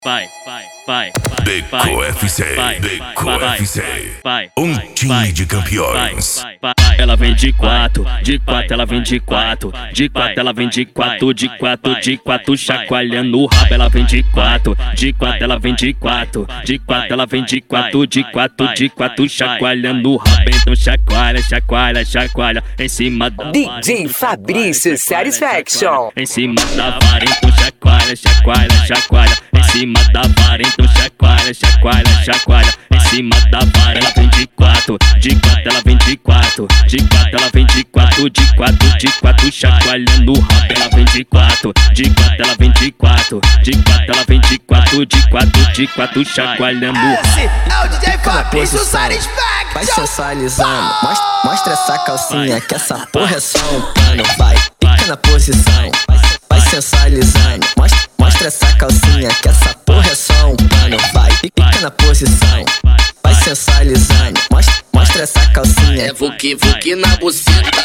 Beco FC, Beco FC, um time de campeões. Ela vem de quatro, ela vem de quatro, ela vem de quatro, chacoalhando o rabo. Ela vem de quatro, ela vem de quatro, ela vem de quatro, chacoalhando o rabo. Então chacoalha, em cima da DJ Fabrício Satisfaction. Em cima da vara, então chacoalha, em cima da vara, então chacoalha, em cima da vara. Ela vem de quatro, ela vem de quatro, ela vem de quatro, chacoalhando o rabo. Ela vem de quatro, ela vem de quatro, ela vem de quatro, chacoalhando o rabo. Esse é o DJ Fabrício Satisfaction. Vai sensualizando, mostra essa calcinha que essa porra é só um pano. Vai, fica na posição, vai sensualizando, mostra essa calcinha que essa porra é só um pano. Vai, fica na posição, vai sensualizando, mostra essa calcinha. É vuki na buceta.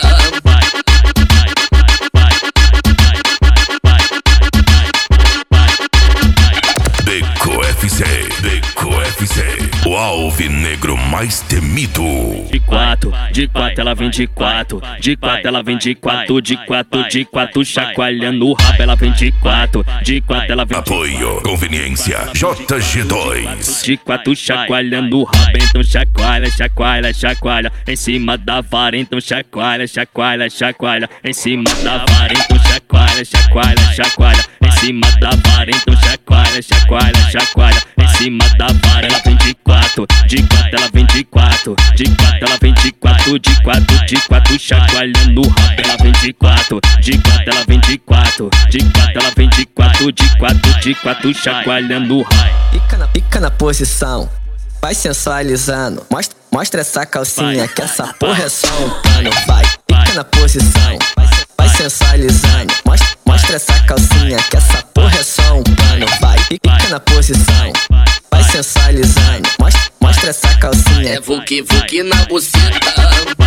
Beco FC, o alvinegro mais temido. De quatro, ela vem de quatro, ela vem de quatro, chacoalhando o rabo. Ela vem de quatro, ela vem de Apoio, conveniência, JG2. de quatro, chacoalhando o rabo. Então chacoalha, em cima da vara. Então chacoalha, em cima da vara. Então chacoalha, em cima da vara. Então chacoalha, em cima da vara. Ela vem de quatro, ela vem de quatro, ela vem de quatro, chacoalhando o rabo. Ela vem de quatro, ela vem de quatro, ela vem de quatro, chacoalhando o rabo. Fica na posição, vai sensualizando, mostra essa calcinha que essa porra é só um pano. Vai, fica na posição, vai sensualizando, mostra essa calcinha que essa porra é só um pano. Vai, fica na posição, vai sensualizando, mostra essa calcinha. É vuki na buceta.